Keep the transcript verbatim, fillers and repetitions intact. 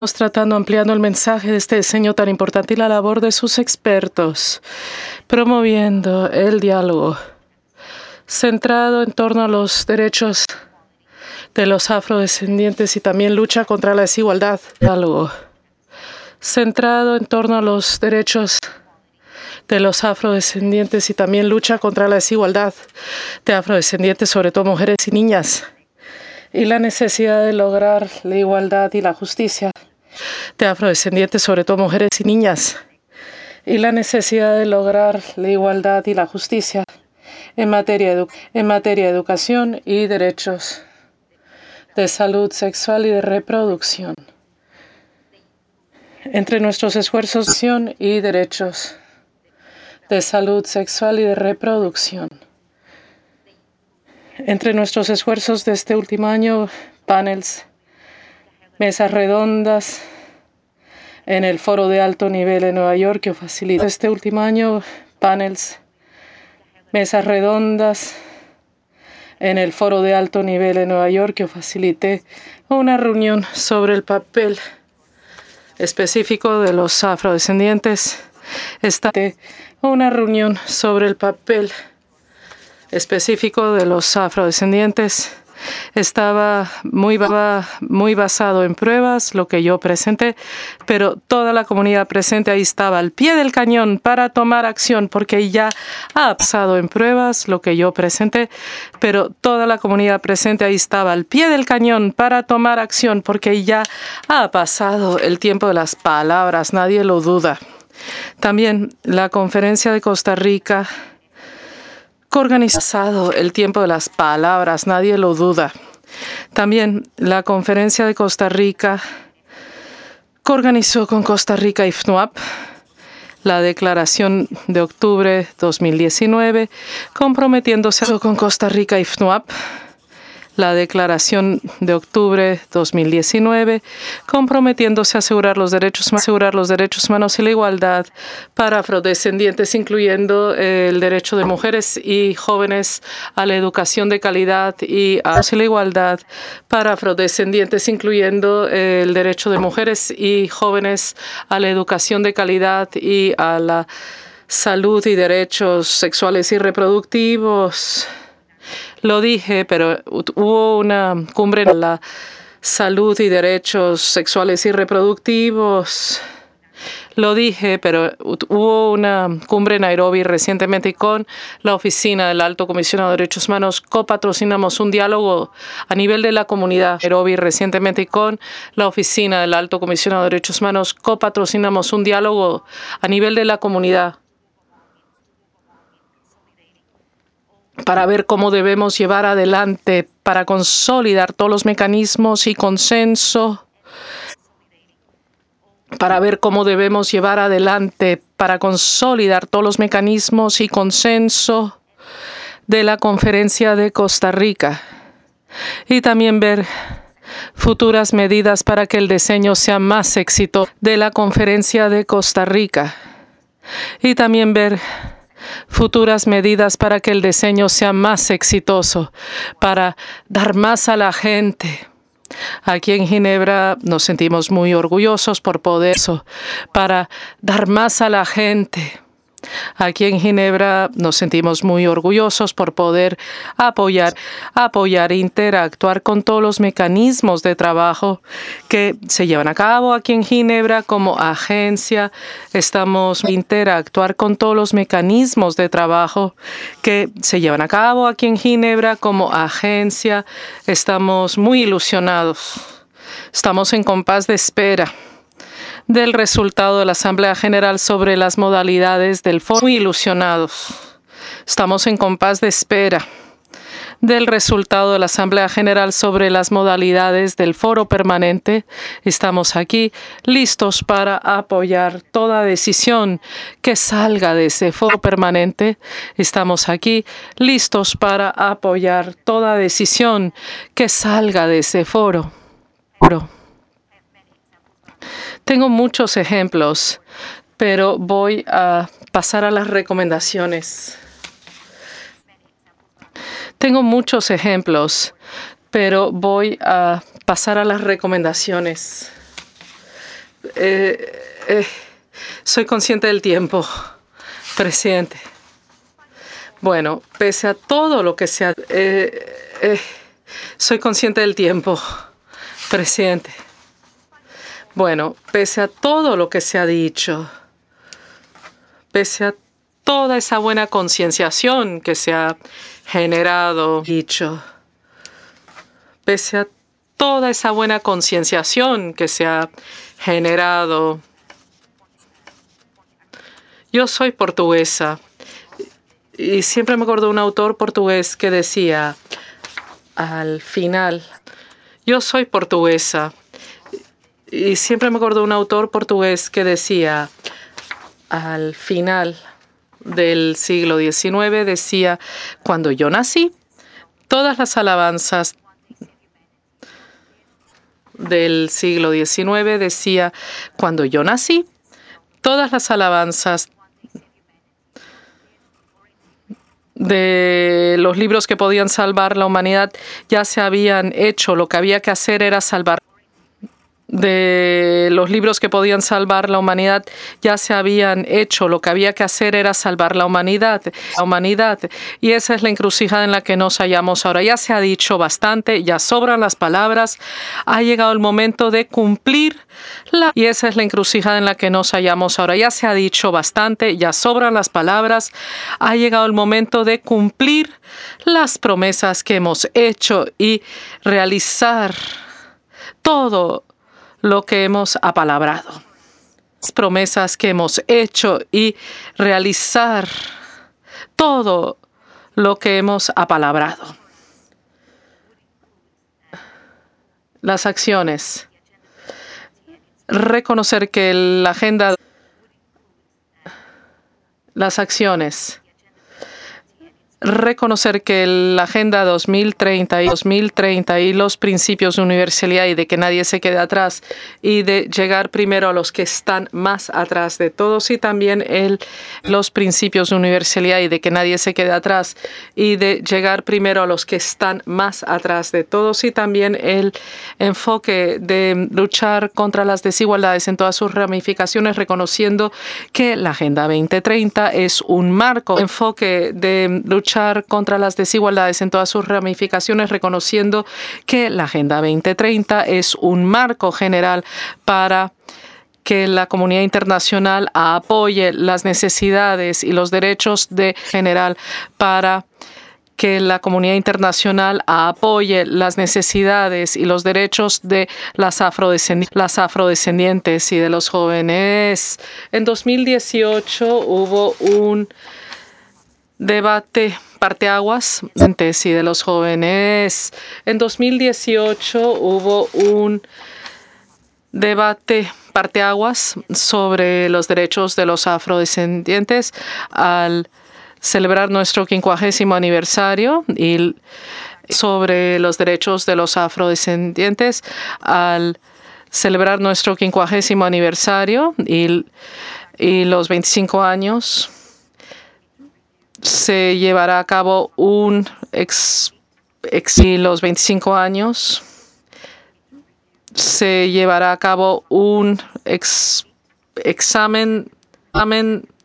Estamos tratando, ampliando el mensaje de este diseño tan importante y la labor de sus expertos, promoviendo el diálogo centrado en torno a los derechos de los afrodescendientes y también lucha contra la desigualdad. Diálogo centrado en torno a los derechos de los afrodescendientes y también lucha contra la desigualdad de afrodescendientes, sobre todo mujeres y niñas, y la necesidad de lograr la igualdad y la justicia de afrodescendientes, sobre todo mujeres y niñas, y la necesidad de lograr la igualdad y la justicia en materia de, en materia de educación y derechos de salud sexual y de reproducción. Entre nuestros esfuerzos y derechos de salud sexual y de reproducción. Entre nuestros esfuerzos de este último año, panels, mesas redondas en el foro de alto nivel en Nueva York que facilitó este último año, panels, mesas redondas en el foro de alto nivel en Nueva York que facilité una reunión sobre el papel específico de los afrodescendientes. Esta una reunión sobre el papel específico de los afrodescendientes. Estaba muy, muy basado en pruebas, lo que yo presenté, pero toda la comunidad presente ahí estaba al pie del cañón para tomar acción, porque ya ha pasado en pruebas lo que yo presenté, pero toda la comunidad presente ahí estaba al pie del cañón para tomar acción, porque ya ha pasado el tiempo de las palabras, nadie lo duda. También la conferencia de Costa Rica, organizado el tiempo de las palabras, nadie lo duda. También la conferencia de Costa Rica, que organizó con Costa Rica y F N U A P, la declaración de octubre dos mil diecinueve, comprometiéndose con Costa Rica y F N U A P, la declaración de octubre dos mil diecinueve, comprometiéndose a asegurar los derechos, asegurar los derechos humanos y la igualdad para afrodescendientes, incluyendo el derecho de mujeres y jóvenes a la educación de calidad y a la igualdad para afrodescendientes, incluyendo el derecho de mujeres y jóvenes a la educación de calidad y a la salud y derechos sexuales y reproductivos. Lo dije, pero hubo una cumbre en la salud y derechos sexuales y reproductivos. Lo dije, pero hubo una cumbre en Nairobi recientemente y con la Oficina del Alto Comisionado de Derechos Humanos copatrocinamos un diálogo a nivel de la comunidad. Nairobi recientemente y con la Oficina del Alto Comisionado de Derechos Humanos copatrocinamos un diálogo a nivel de la comunidad para ver cómo debemos llevar adelante, para consolidar todos los mecanismos y consenso, para ver cómo debemos llevar adelante, para consolidar todos los mecanismos y consenso de la Conferencia de Costa Rica y también ver futuras medidas para que el diseño sea más exitoso de la Conferencia de Costa Rica y también ver futuras medidas para que el diseño sea más exitoso, para dar más a la gente. Aquí en Ginebra nos sentimos muy orgullosos por poder eso, para dar más a la gente. Aquí en Ginebra nos sentimos muy orgullosos por poder apoyar, apoyar e interactuar con todos los mecanismos de trabajo que se llevan a cabo aquí en Ginebra como agencia. Estamos interactuar con todos los mecanismos de trabajo que se llevan a cabo aquí en Ginebra como agencia. Estamos muy ilusionados. Estamos en compás de espera del resultado de la Asamblea General sobre las modalidades del foro. Muy ilusionados. Estamos en compás de espera del resultado de la Asamblea General sobre las modalidades del foro permanente. Estamos aquí listos para apoyar toda decisión que salga de ese foro permanente. Estamos aquí listos para apoyar toda decisión que salga de ese foro. Tengo muchos ejemplos, pero voy a pasar a las recomendaciones. Tengo muchos ejemplos, pero voy a pasar a las recomendaciones. eh, eh, soy consciente del tiempo, presidente. Bueno, pese a todo lo que se ha... Eh, eh, soy consciente del tiempo, presidente. Bueno, pese a todo lo que se ha dicho, pese a toda esa buena concienciación que se ha generado, dicho, pese a toda esa buena concienciación que se ha generado. Yo soy portuguesa y siempre me acuerdo de un autor portugués que decía, al final, yo soy portuguesa y siempre me acuerdo de un autor portugués que decía, al final del siglo diecinueve, decía, cuando yo nací, todas las alabanzas del siglo diecinueve decía, cuando yo nací, todas las alabanzas de los libros que podían salvar la humanidad ya se habían hecho. Lo que había que hacer era salvar. De los libros que podían salvar la humanidad ya se habían hecho. Lo que había que hacer era salvar la humanidad, la humanidad. Y esa es la encrucijada en la que nos hallamos ahora. Ya se ha dicho bastante, ya sobran las palabras. Ha llegado el momento de cumplir la... Y esa es la encrucijada en la que nos hallamos ahora. Ya se ha dicho bastante, ya sobran las palabras. Ha llegado el momento de cumplir las promesas que hemos hecho y realizar todo lo que hemos apalabrado, las promesas que hemos hecho y realizar todo lo que hemos apalabrado. Las acciones. Reconocer que la agenda. Las acciones. Reconocer que la Agenda dos mil treinta y dos mil treinta y los principios de universalidad y de que nadie se quede atrás y de llegar primero a los que están más atrás de todos y también el, los principios de universalidad y de que nadie se quede atrás y de llegar primero a los que están más atrás de todos y también el enfoque de luchar contra las desigualdades en todas sus ramificaciones, reconociendo que la Agenda veinte treinta es un marco, enfoque de luchar contra las desigualdades en todas sus ramificaciones, reconociendo que la Agenda veinte treinta es un marco general para que la comunidad internacional apoye las necesidades y los derechos de general para que la comunidad internacional apoye las necesidades y los derechos de las, afrodescendi las afrodescendientes y de los jóvenes. En dos mil dieciocho hubo un debate parteaguas y de los jóvenes. En dos mil dieciocho hubo un debate parteaguas sobre los derechos de los afrodescendientes al celebrar nuestro quincuagésimo aniversario y sobre los derechos de los afrodescendientes al celebrar nuestro quincuagésimo aniversario y, y los veinticinco años se llevará a cabo un ex, ex y los veinticinco años se llevará a cabo un ex, examen, examen